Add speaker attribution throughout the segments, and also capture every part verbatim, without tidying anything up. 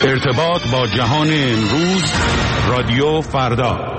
Speaker 1: ارتباط با جهان امروز، رادیو فردا.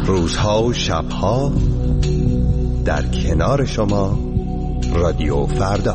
Speaker 2: روزها و شبها در کنار شما رادیو فردا.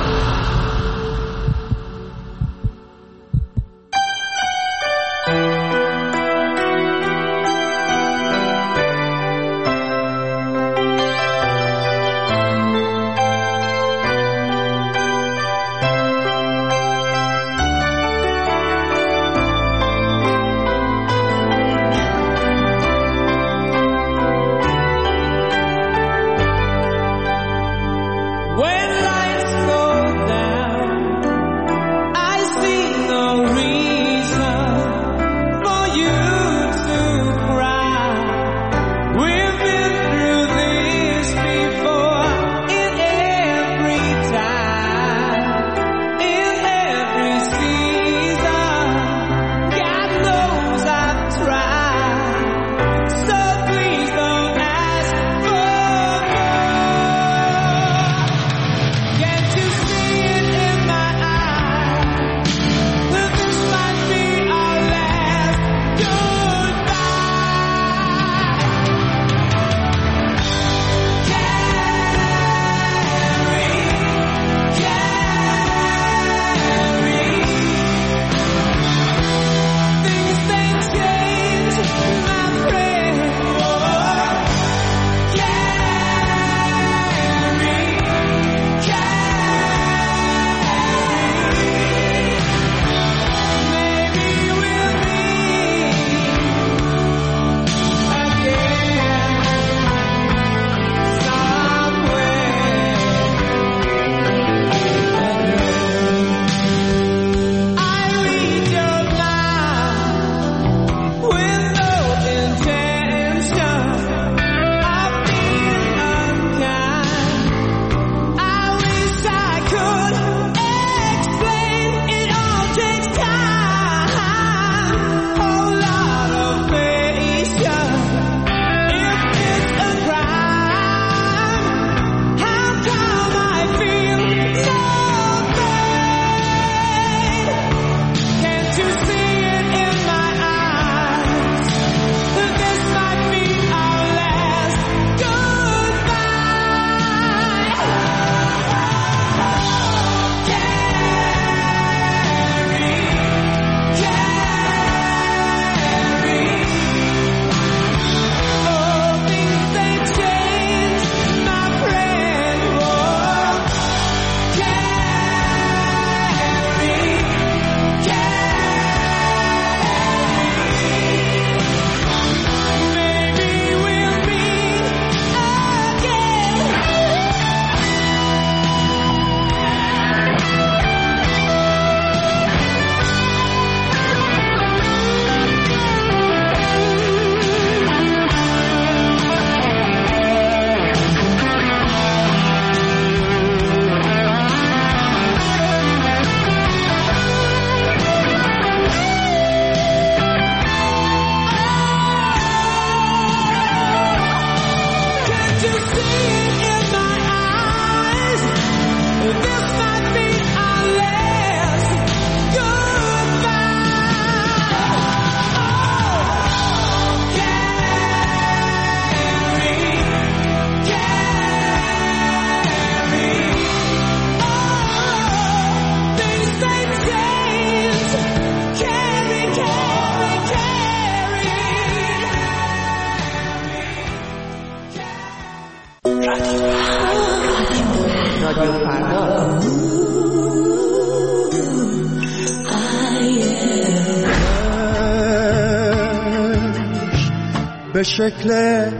Speaker 3: به شکل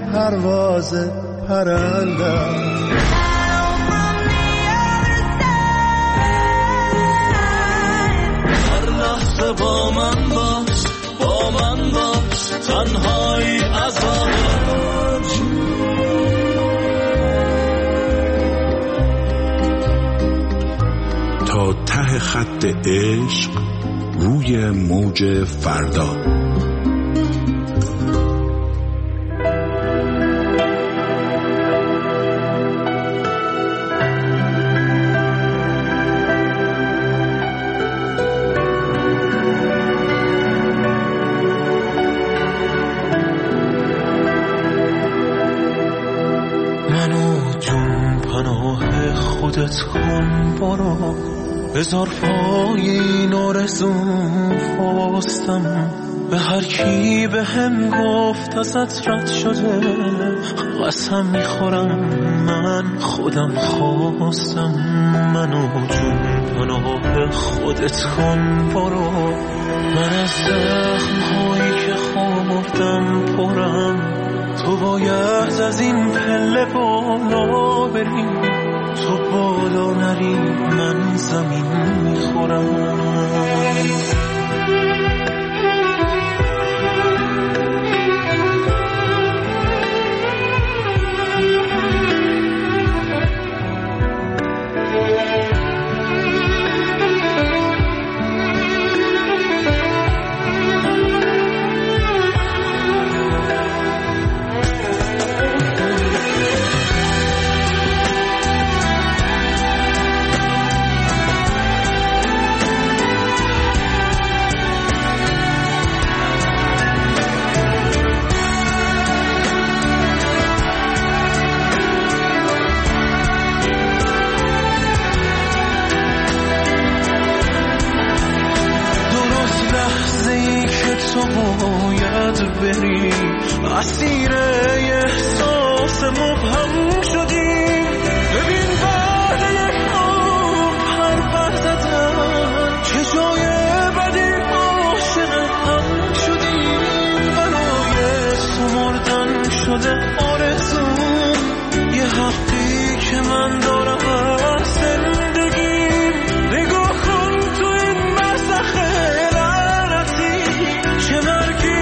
Speaker 3: پرواز پرنده هر لحظه با من باش، با من باش، تنهایی عذاب
Speaker 1: تا ته خط عشق روی موج فردا.
Speaker 3: خودت کن برو، بذار پای این آرزوم فاستم، به هر کی به هم گفت ازت رد شده قسم میخورم من خودم خواستم. منو جون پناه خودت کن برو، من از زخم‌هایی که خوردم پرم، تو باید از این پله بالا بری، تو بالا نری من زمین میخورم. بری اسیر احساس مبهم شدی، ببین بعد یک عمر پرپر زدن چه جای بدی عاشق هم شدی. برای سمردن شده آرزوم، یه حقی که من دارم از زندگیم. نگاه کن تو این مسخ لعنتی، چه مرگی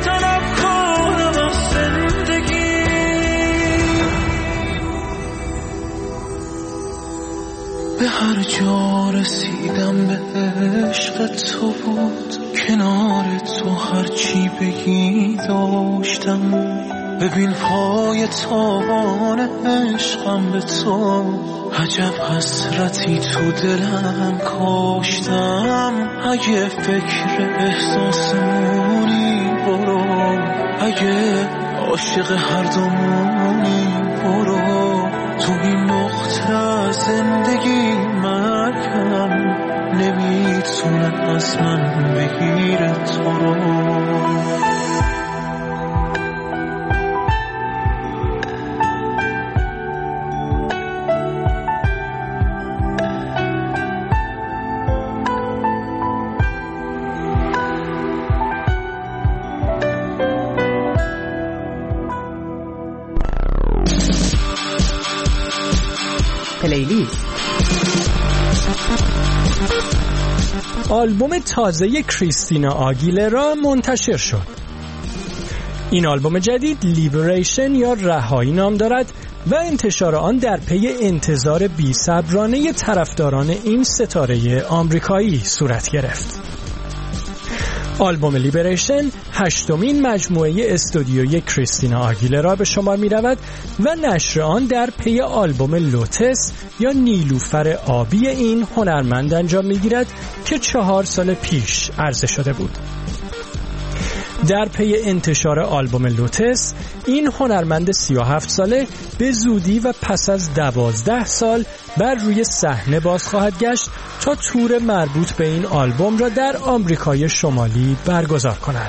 Speaker 3: به هر جا رسیدم به عشق تو بود، کنار تو هرچی بگی داشتم. ببین پای تابان عشقم به تو، عجب حسرتی تو دلم کاشتم. اگه فکر احساسمونی برو، اگه عاشق هر دومونی برو، تو این نقطه زندگی مرگم نمیتونه از من بگیره تو رو.
Speaker 4: پلیلیست. آلبوم تازه کریستینا آگیلرا منتشر شد. این آلبوم جدید لیبریشن یا رهایی نام دارد و انتشار آن در پی انتظار بی‌صبرانه طرفداران این ستاره آمریکایی صورت گرفت. آلبوم لیبریشن هشتمین مجموعه استودیویی کریستینا آگیلرا به شمار می رود و نشر آن در پی آلبوم لوتس یا نیلوفر آبی این هنرمند انجام می گیرد که چهار سال پیش عرضه شده بود. در پی انتشار آلبوم لوتس، این هنرمند سی و هفت ساله به زودی و پس از دوازده سال بر روی صحنه باز خواهد گشت تا تور مربوط به این آلبوم را در آمریکای شمالی برگزار کند.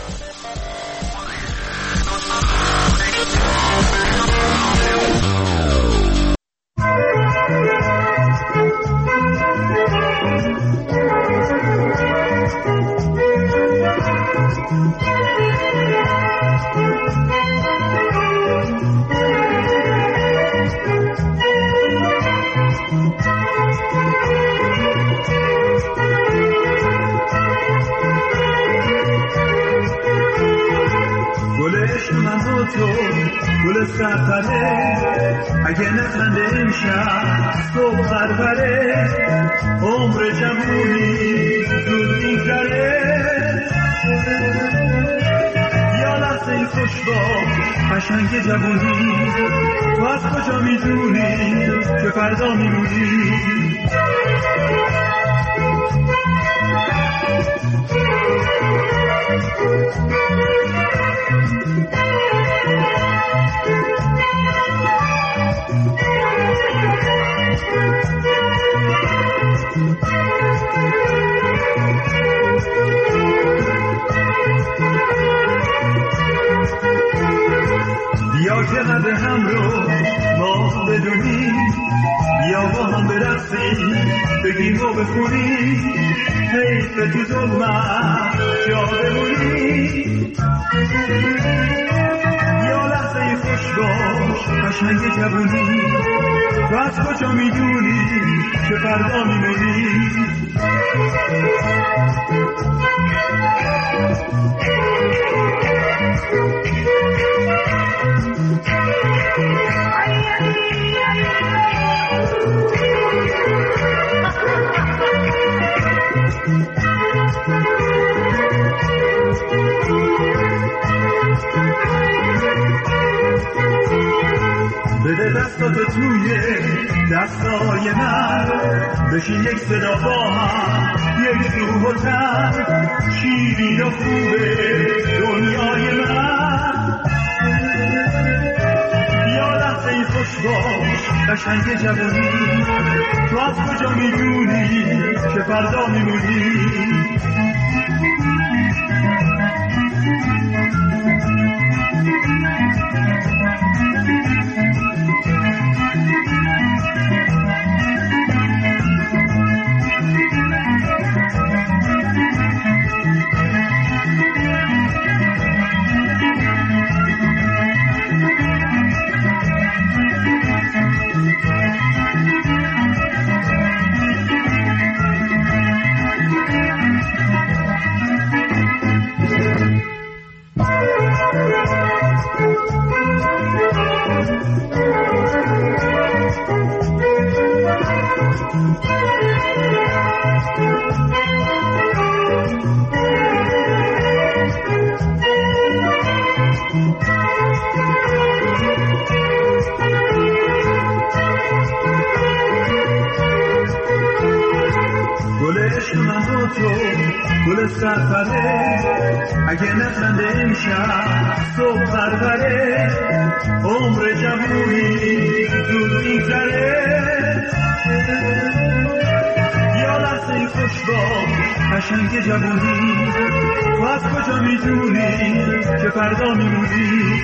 Speaker 5: گل سفره اگه نخنده امشب صبح پروره، عمر جوونی زود میگذره. یا لحظه خوشبا قشنگ جوونی، تو از کجا میدونی که فردا میمونی؟ بیا که قدر هم رو ما بدونیم، بیا با هم برقصیم بگیم و بخونیم، حیف تو ظلمت جا بمونیم. یا لحظه خوش باش قشنگ جوونی، تو از کجا میدونی که فردا میمونی؟ بده دستاتو توی دستای من، بشین یک صدا با هم یک روح و تن، شیرین و خوبه دنیای من. یا لحظه ای خوش باش قشنگ جوانی، تو از کجا میدونی که فردا میمونی؟ گل سرپره اگه نخنده امشب صبح پروره، عمر جوونی زود میگذره. یا لحظه خوش باش قشنگ جوونی، تو از کجا میدونی که فردا میمونی؟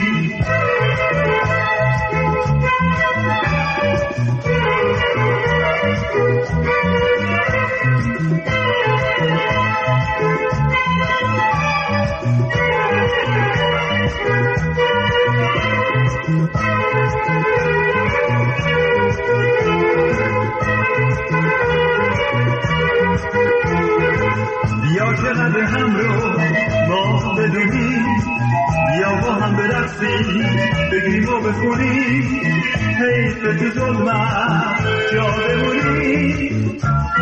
Speaker 5: بیا که قدر هم رو ما بدونیم، بیا با هم برقصیم بگیم و بخونیم، حیف تو ظلمت جا بمونیم.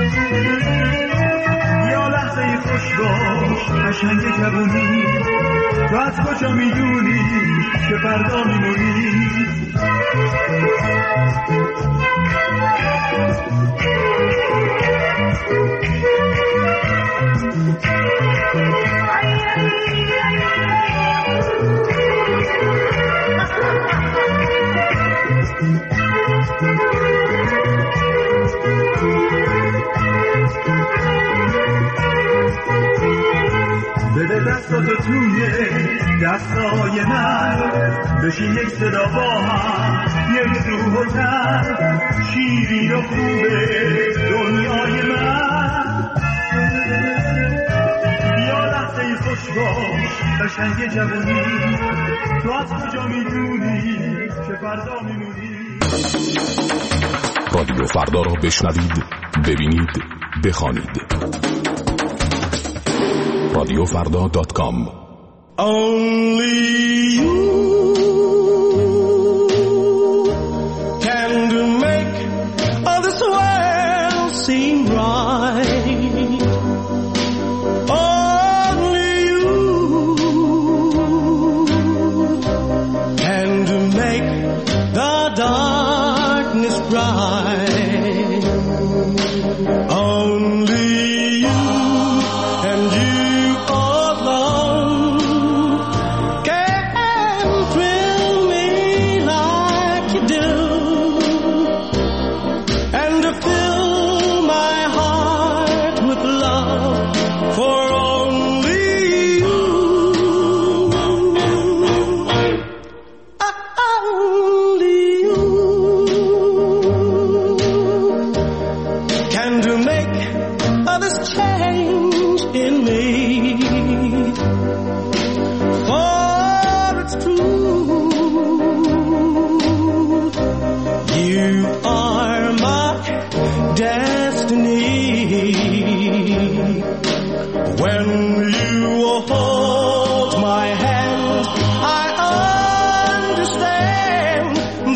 Speaker 5: یا لحظه خوش باش قشنگ جوونی، تو از کجا میدونی که فردا میمونی؟ بده دستاتو توی دستای من، بشین یک صدا با هم یک روح و تن، شیرین و خوبه دنیای من. یا لحظه خوش باش قشنگ جوانی، تو از کجا میدونی که فردا میمونی؟
Speaker 6: رادیو فردا رو بشنوید، ببینید، بخوانید. رادیو فردا دات کام.
Speaker 7: Only you can make all this world seem right. Only you can make the darkness bright. Only you and you alone can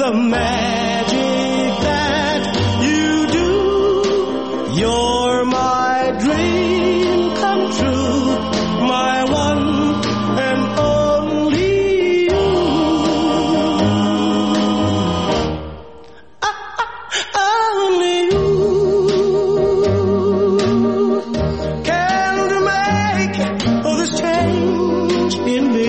Speaker 7: the magic that you do. You're my dream come true, my one and only you. Ah, ah, only you can make this change in me.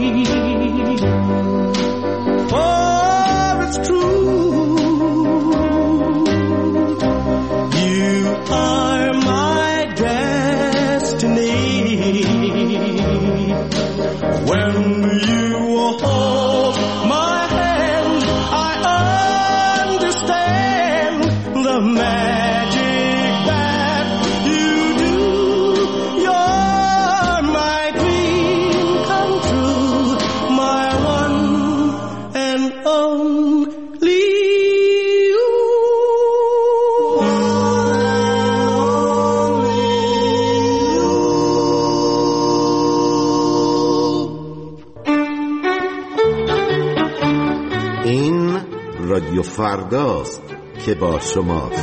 Speaker 8: رادیو فرداست که با شماست.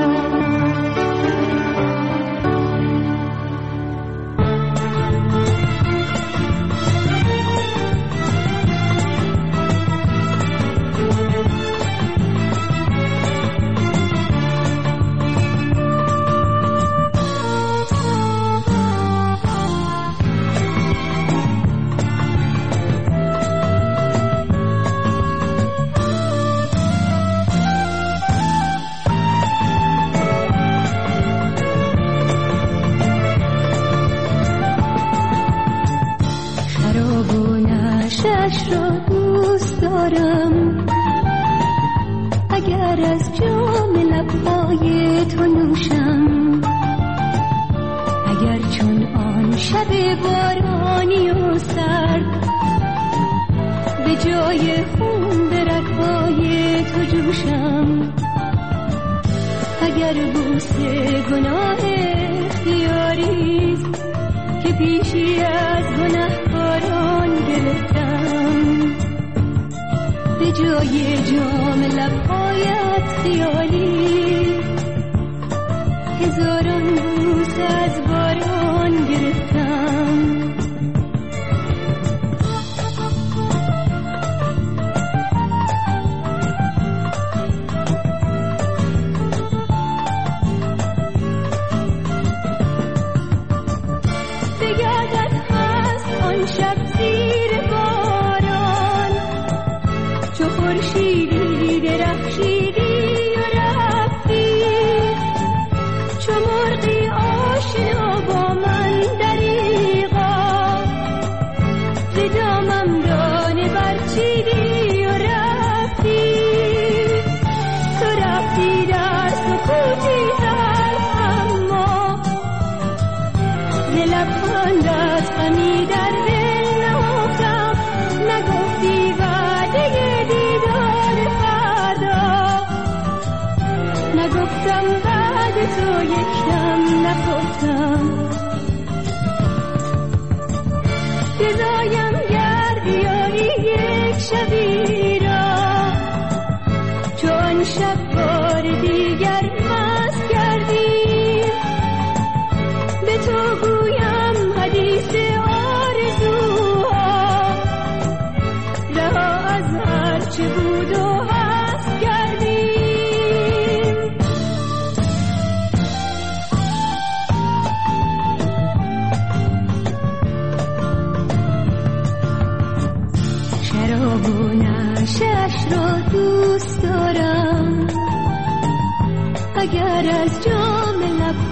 Speaker 9: اگر از جام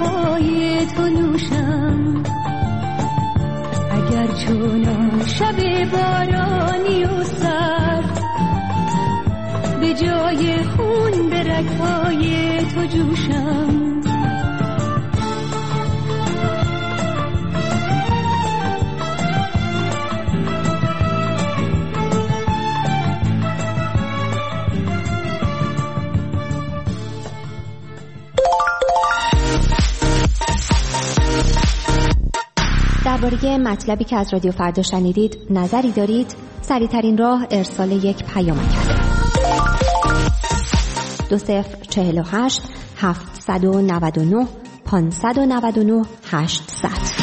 Speaker 9: لبهای تو نوشم، اگر چون شب بارانی و سرد به جای خون به رگ‌های تو جوشم،
Speaker 10: درباره مطلبی که از رادیو فردا شنیدید نظری دارید؟ سریع‌ترین راه ارسال یک پیامک است. دو صفر چهل و هشت هفتصد و نود و نه پانصد و نود و نه هشتصد.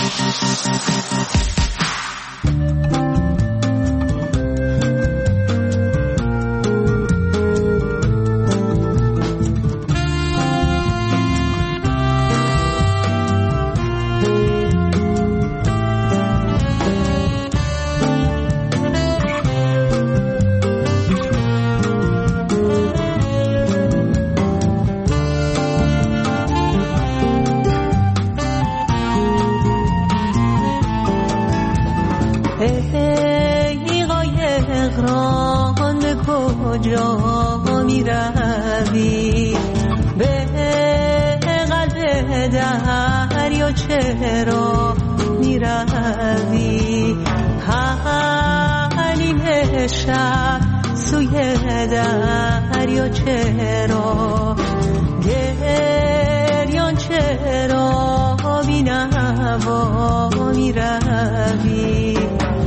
Speaker 7: چرا میروی حلیم شب سوی دریا چرا گریان چرا بینوا میروی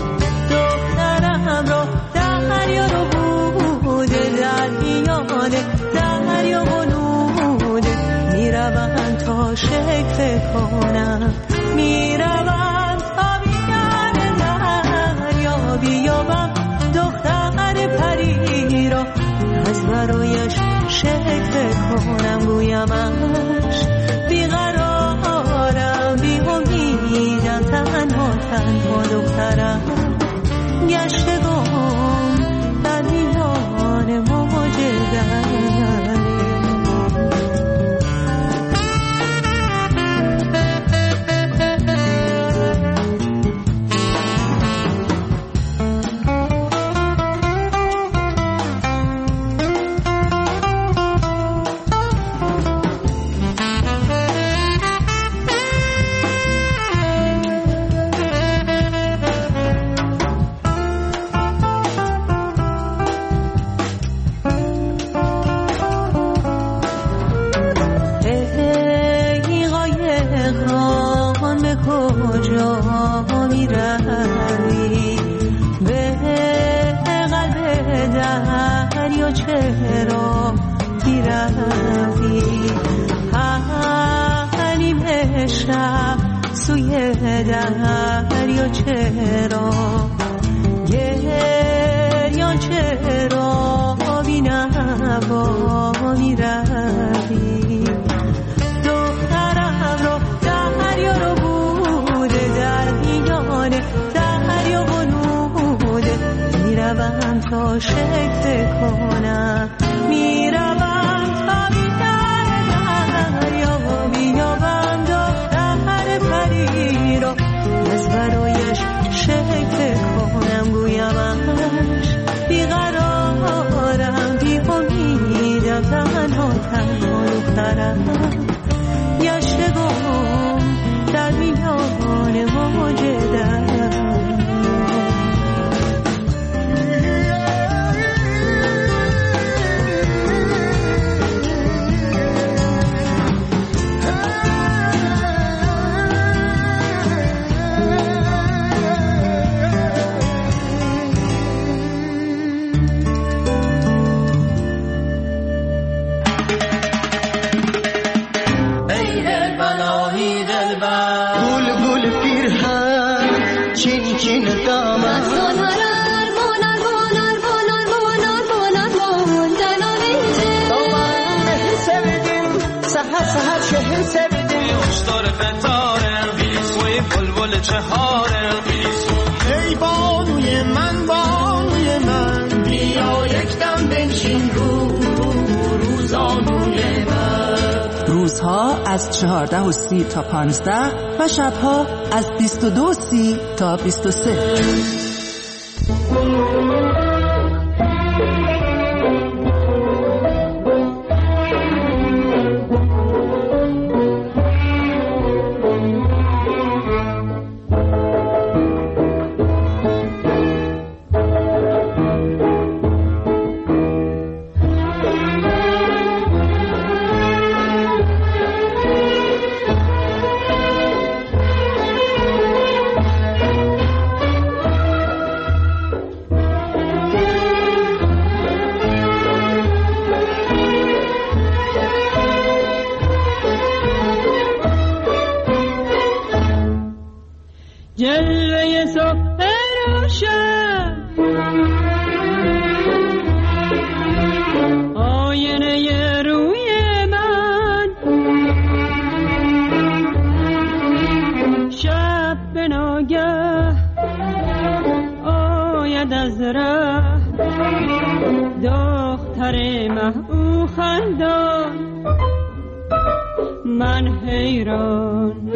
Speaker 7: دخترم را دریا رو بوده در میانه دریا بنوده میروم تا شکل کنم میروم تا بیان دریا بیابم دختر پری را از برایش شکل کنم گویمش بیقرارم بی امیدم تنها تنها دخترم گشتگم در میان موج دریا. چرا میروی حلیم شب سوی دریا چرا گریان چرا بینوا میروی دخترم را دریا رو بوده در میانه دریا بنوده میروم تا شکل کنم میروم تا بیدر دریا بیابم دختر پری را از برایش شکل کنم گویمش بیقرارم بی امیدم تنها تنها دخترم گشتگم در میان موج دریا.
Speaker 11: ای بانوی من بانوی من بیا یک دم بنشین رو روزانوی من.
Speaker 12: روزها از چهارده و سی تا پانزده و شبها از بیست و دو و سی تا بیست و سه.
Speaker 13: دختر مه او خندان من حیران.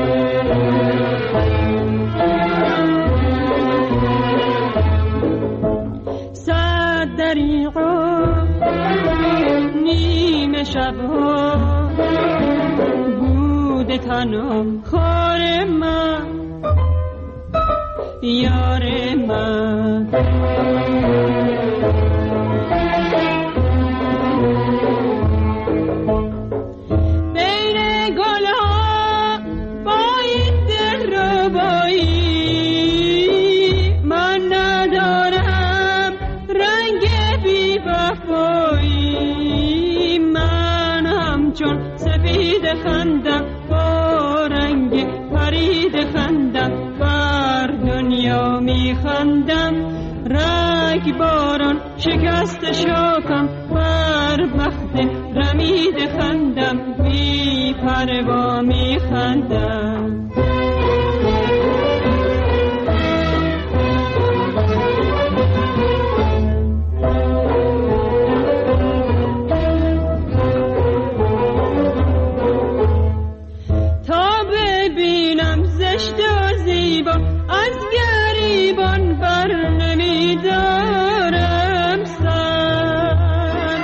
Speaker 13: صد دریغا نیمه شبها بوده تنها خار من یار من. بین گلها با این دل ربایی من ندارم رنگ بی وفایی. من همچون سفید خندم با رنگ پرید خندم بر دنیا می خندم. رگ باران شکست شاکم بر بخت رمید خندم بی پروا می خندم. تا ببینم زشت و زیبا از گریبان بر نمیدارم سر.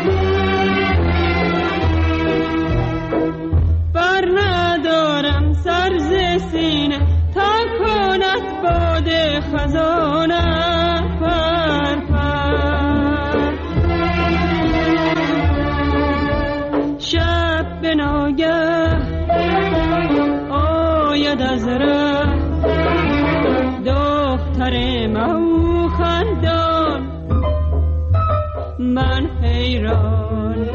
Speaker 13: بر ندارم سر ز سینه تا کند باد خزانه پر پر. شب به ناگه آید از ره دختر مو خندان من حیران.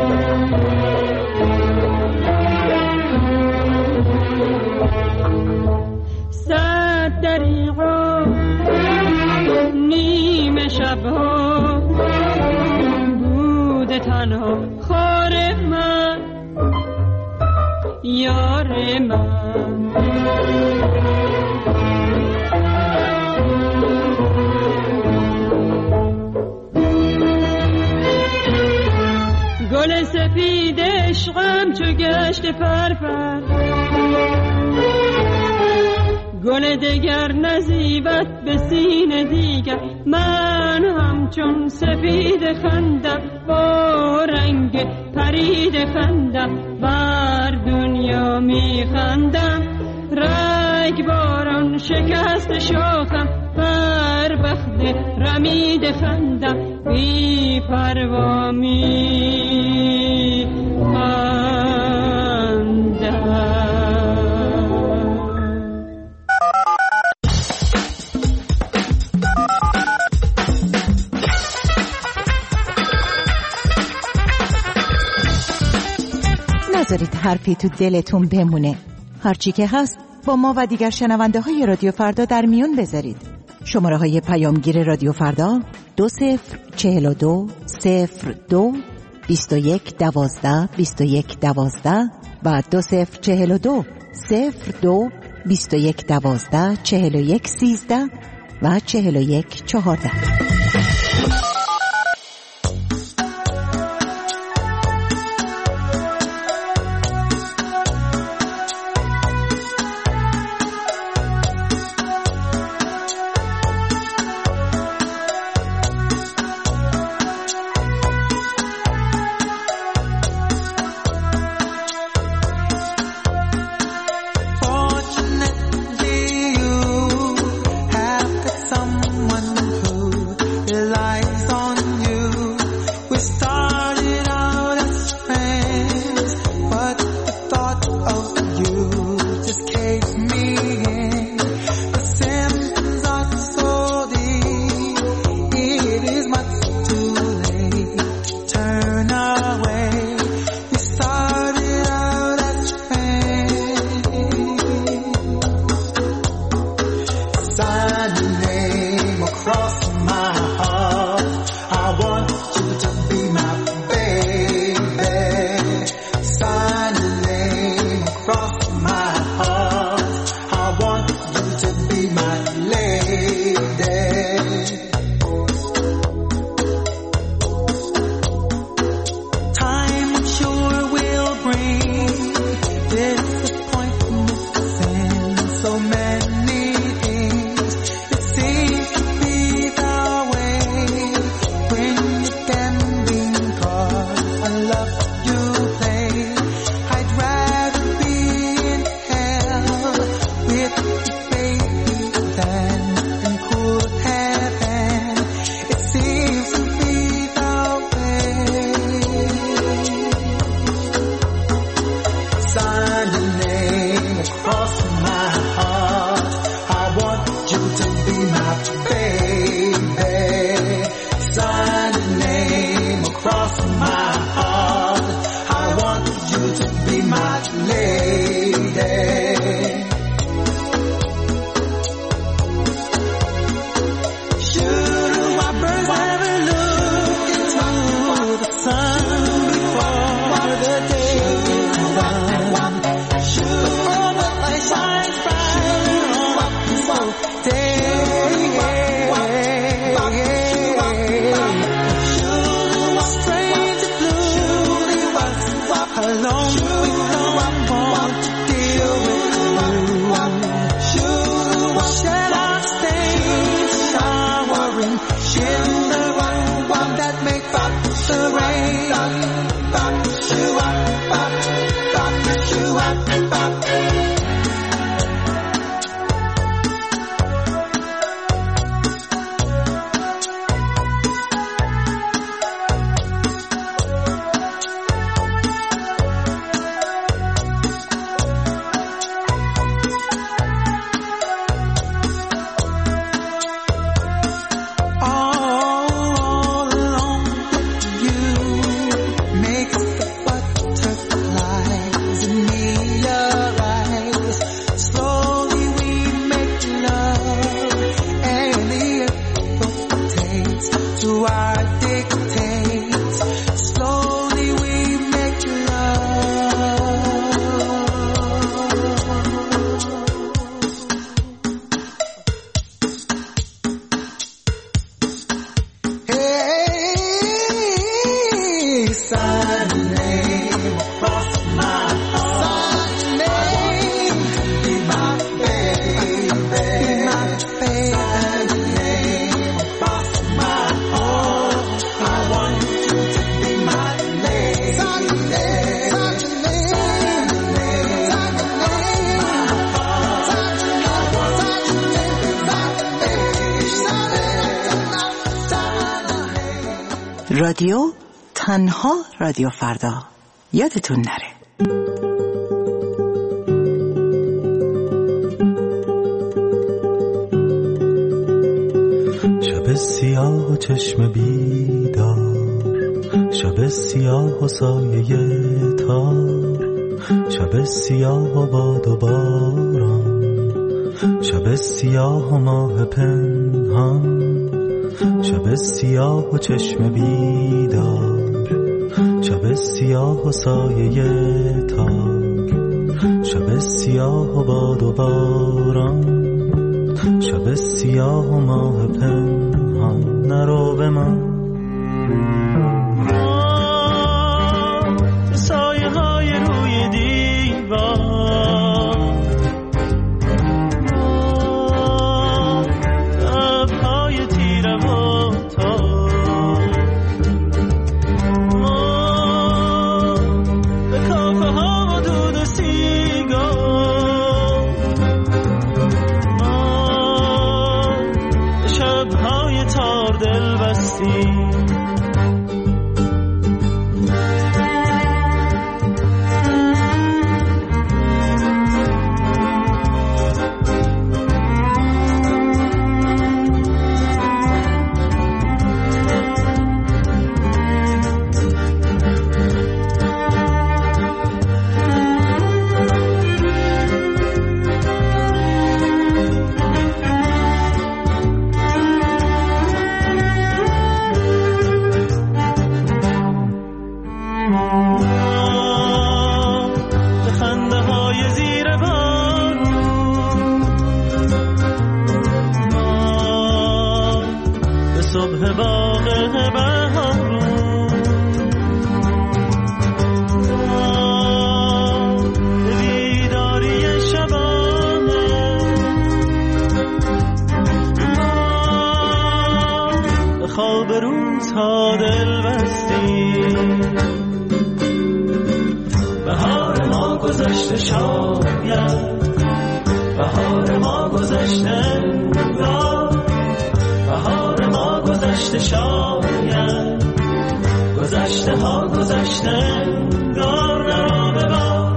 Speaker 13: صد دریغا نیمه شبها بوده تنها خار من یار من. گل سفید عشقم چو گشت پرپر گل دگر نزیبت به سینه دیگر. من همچون سفید خندم با رنگ پرید خندم بر دنیا می خندم. رگ باران شکست شاخم بر بخت رمید خندم بی پروا می خندم.
Speaker 14: نذارید حرفی تو دلتون بمونه. هرچی که هست با ما و دیگر شنونده های رادیو فردا در میون بذارید. شماره های پیامگیر رادیو فردا دو صفر چهل و دو صفر دو بیست و یک دوازده بیست و یک دوازده و دو صفر چهل و دو صفر دو بیست و یک دوازده چهل و یک سیزده و چهل و یک چهارده.
Speaker 15: Fortunately, you have got someone who
Speaker 14: رادیو تنها رادیو فردا، یادتون نره.
Speaker 3: شب سیاه و چشم بیدار، شب سیاه و سایه تار، شب سیاه و باد و باران، شب سیاه و ماه پنهان، شب سیاه و چشم بیدار، شب سیاه و سایه تار، شب سیاه و باد و باران، شب سیاه و ماه پنهان. نرو به من سایه های روی دیوار، لبهای تیره و تار، به کافه ها و دود و سیگار، به شبهای تار دل بستی. خواب روزها دل بستی. بهار ما گذشته شاید، بهار ما گذشته انگار، بهار ما گذشته شاید، گذشته ها گذشته انگار. نرا ببار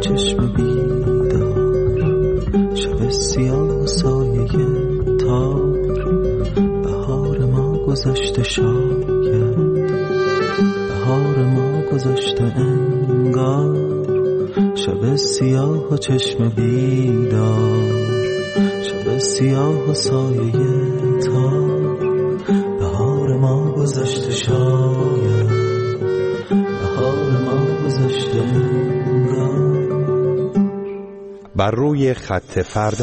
Speaker 15: چشم بیدار، شب سیاه و سایه تار، بهار ما گذشته شاید، بهار ما گذشته انگار، شب سیاه و چشم بیدار، شب سیاه و سایه تار، بهار ما گذشته شاید، بهار ما گذشته انگار.
Speaker 2: بر روی خط فردا.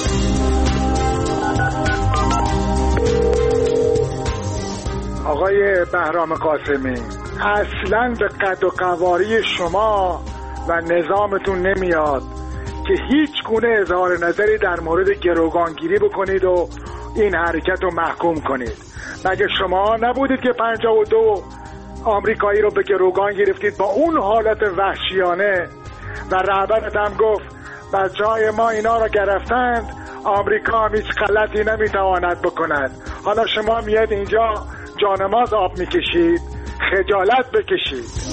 Speaker 16: آقای بهرام قاسمی، اصلاً به قد و قواری شما و نظامتون نمیاد که هیچ گونه اظهار نظری در مورد گروگانگیری بکنید و این حرکت رو محکوم کنید. مگه شما نبودید که پنجاه و دو آمریکایی رو به گروگان گرفتید با اون حالت وحشیانه و رهبرت هم گفت بچه‌های ما اینا رو گرفتند، آمریکا هم هیچ غلطی نمیتواند بکند. حالا شما میاد اینجا جانماز آب میکشید، خجالت بکشید.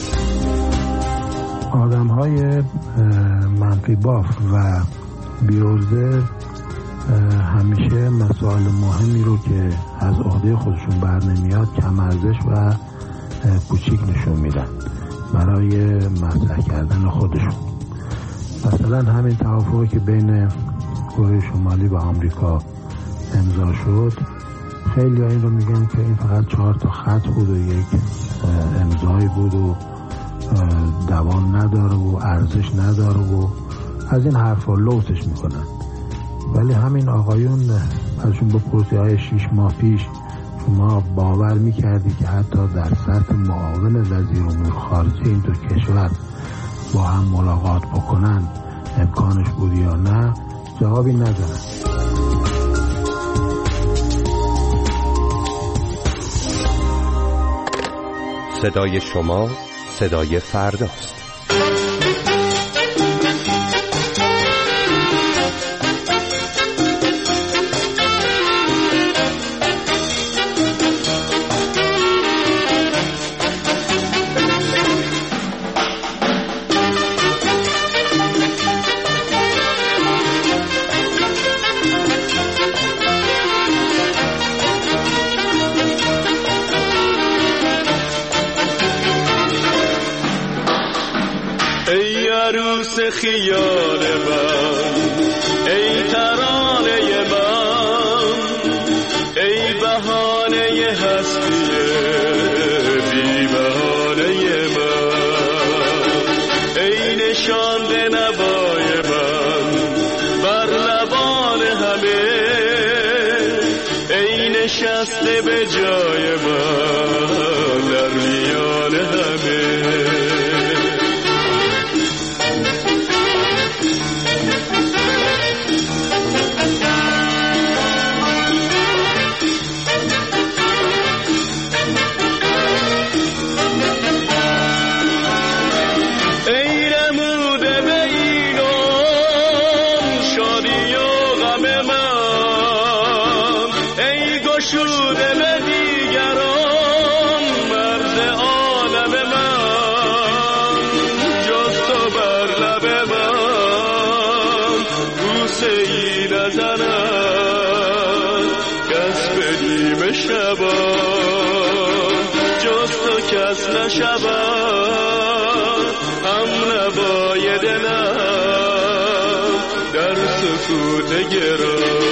Speaker 17: آدم های منفی باف و بی‌عرضه همیشه مسائل مهمی رو که از عهده خودشون بر نمیاد کم ارزش و کوچیک نشون میدن برای مطرح کردن خودشون. مثلا همین توافقی که بین کره شمالی و آمریکا امضا شد، خیلی ها این رو میگن که این فقط چهار تا خط بود و یک امضایی بود و دوام نداره و ارزش نداره و از این حرفا لوتش میکنن. ولی همین آقایون ازشون بپرسی های شیش ماه پیش شما باور میکردی که حتی در سطح معاون وزیر امور خارجه این دو کشور با هم ملاقات بکنن امکانش بود یا نه؟ جوابی ندارن.
Speaker 2: صدای شما صدای فرداست.
Speaker 3: خیال من، ای ترانه من، ای بهانه هستی بی بهانه من، ای نشانده نوای من بر لبان همه، ای نشسته به جای من در میان همه. شبا هم نباید نه در سکوت گرام.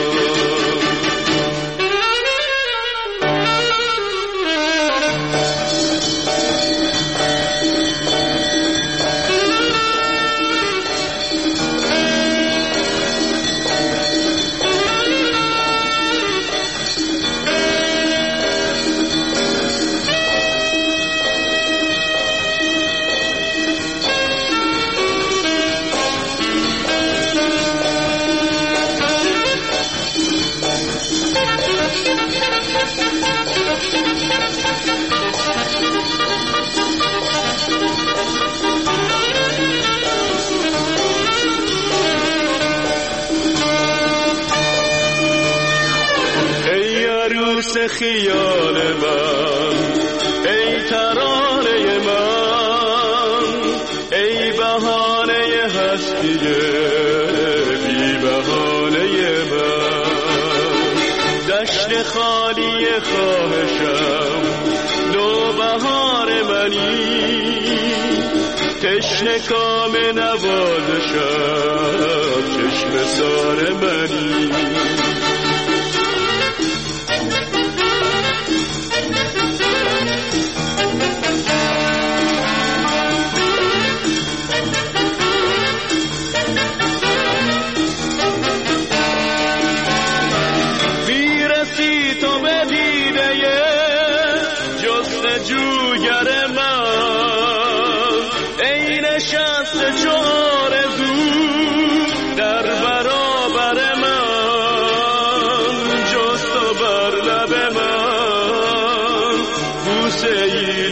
Speaker 3: خیال من، ای ترانه من، ای بهانه هستی بی بهانه من، دشت خالی خواهشم نو بهار منی، تشنه کام نوازشم چشم سار منی. جوگر من ای نشسته چو آرزو در برابر من، جز تو بر لب من بوسه ای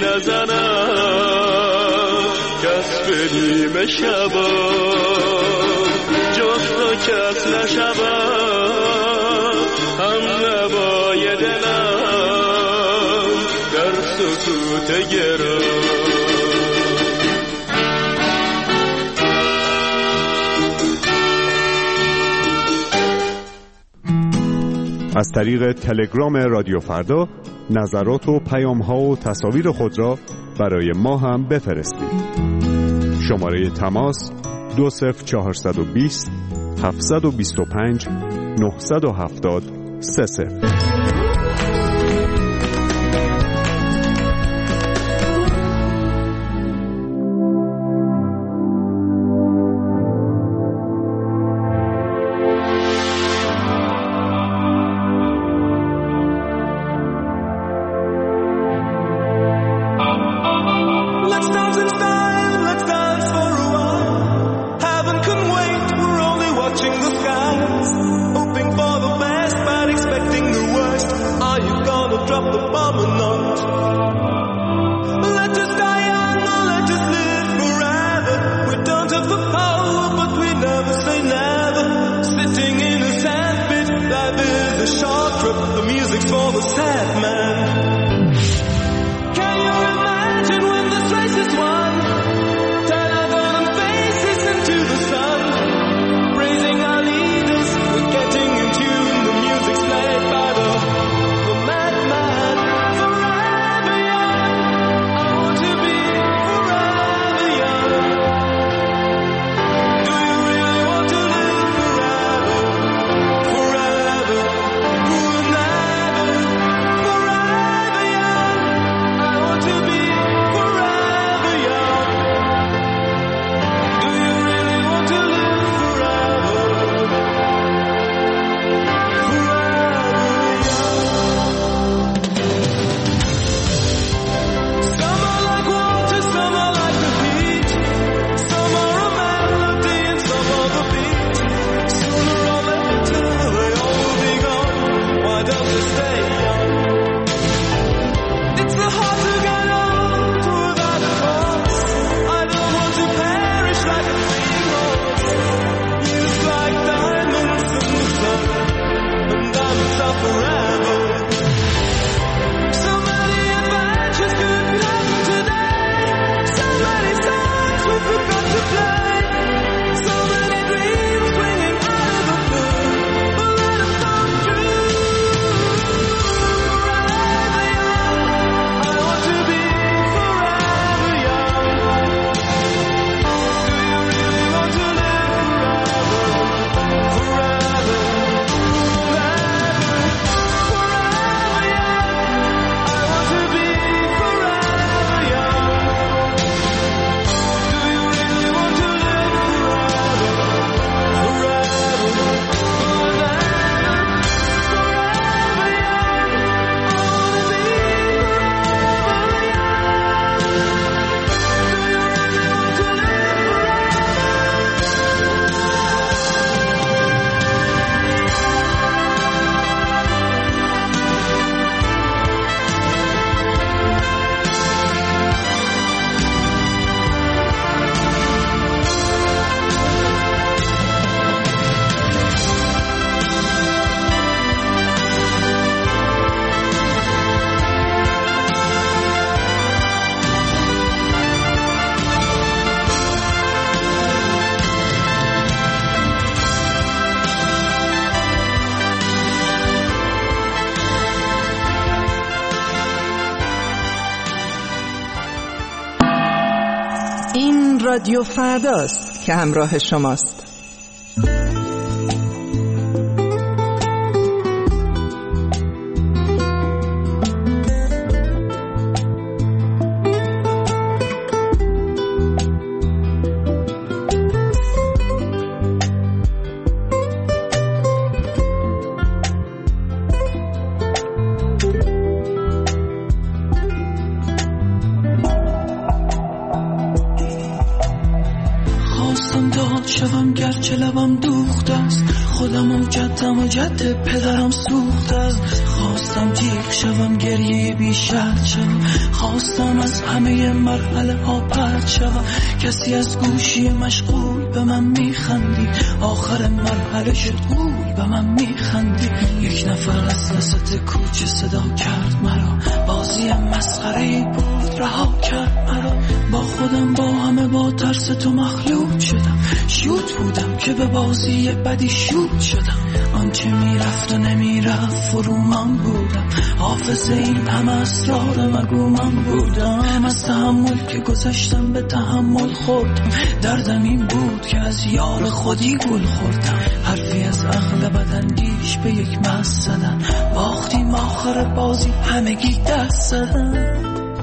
Speaker 3: نزنم کس به نیمه شبا، جز تو کس نشود هم نوای دلم در سکوت گرام.
Speaker 18: از طریق تلگرام رادیو فردا نظرات و پیام‌ها و تصاویر خود را برای ما هم بفرستید. شماره تماس دو صفر چهارصد و بیست هفتصد و بیست و پنج نهصد و هفتاد سه صفر.
Speaker 11: Watching the skies, hoping for the best but expecting the
Speaker 12: این رادیو فرداست که همراه شماست.
Speaker 19: شوم گرچه لبم دوخته است، خودم و جدم و جد پدرم سوخته است. خواستم جیغ شوم گریه بی شرط شوم، خواستم از همه مرحله ها پرت شوم. کسی از گوشی مشغول به من میخندید، آخر مرحله شد گول به من میخندید. یک نفر از وسط کوچه صدا کرد مرا، بازی مسخره بود رها کرد مرا. با خودم با همه با ترس تو مخلوط شدم، شوت بودم که به بازی بدی شوت شدم. آنچه میرفت و نمیرفت فرو من بودم، حافظ این همه اسرار مگو من بودم. از تحمل که گذاشتم به تحمل خوردم، دردم این بود که از یار خودی گل خوردم. حرفی از عقل بداندیش به یک مست زدن، باختیم آخر بازی همگی دست زدن.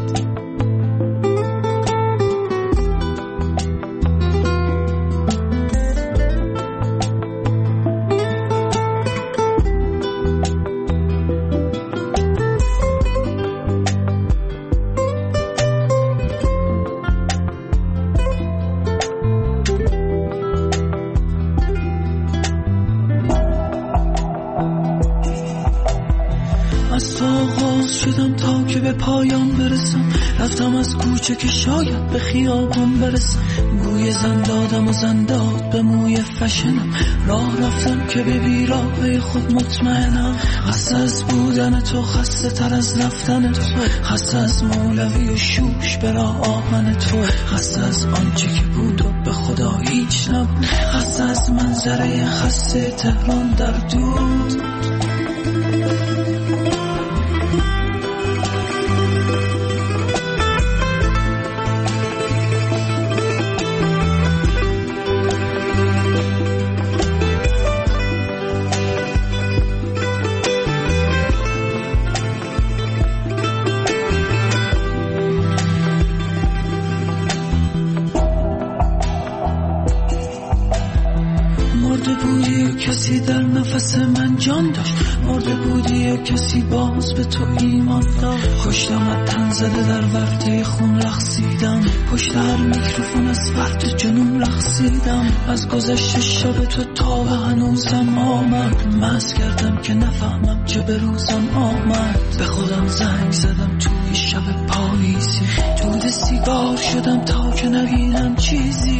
Speaker 19: شدم تا که به پایان برسم، رفتم از کوچه که شاید به خیابان برسم. بوی زن دادم و زن داد به موی فشنم، راه رفتم که به بیراهه خود مطمئنم. خسته از بودن تو، خسته تر از رفتن تو، خسته از مولوی و شوش برا آهن تو، خسته از آنچه که بود و به خدا هیچ نبود، خسته از منظره خسته تهران در دود. کسی در نفس من جان داشت، مرده بودی و کسی باز به تو ایمان داشت. خوشتم تن زده در ورطه خون رقصیدم، پشت هر میکروفون از فرد جنون رقصیدم. از گذشت شب تو تا به هنوزم آمد، مست کردم که نفهمم چه به روزم آمد. به خودم زنگ زدم توی شب پاییزی، دود سیگار شدم تا که نبینم چیزی.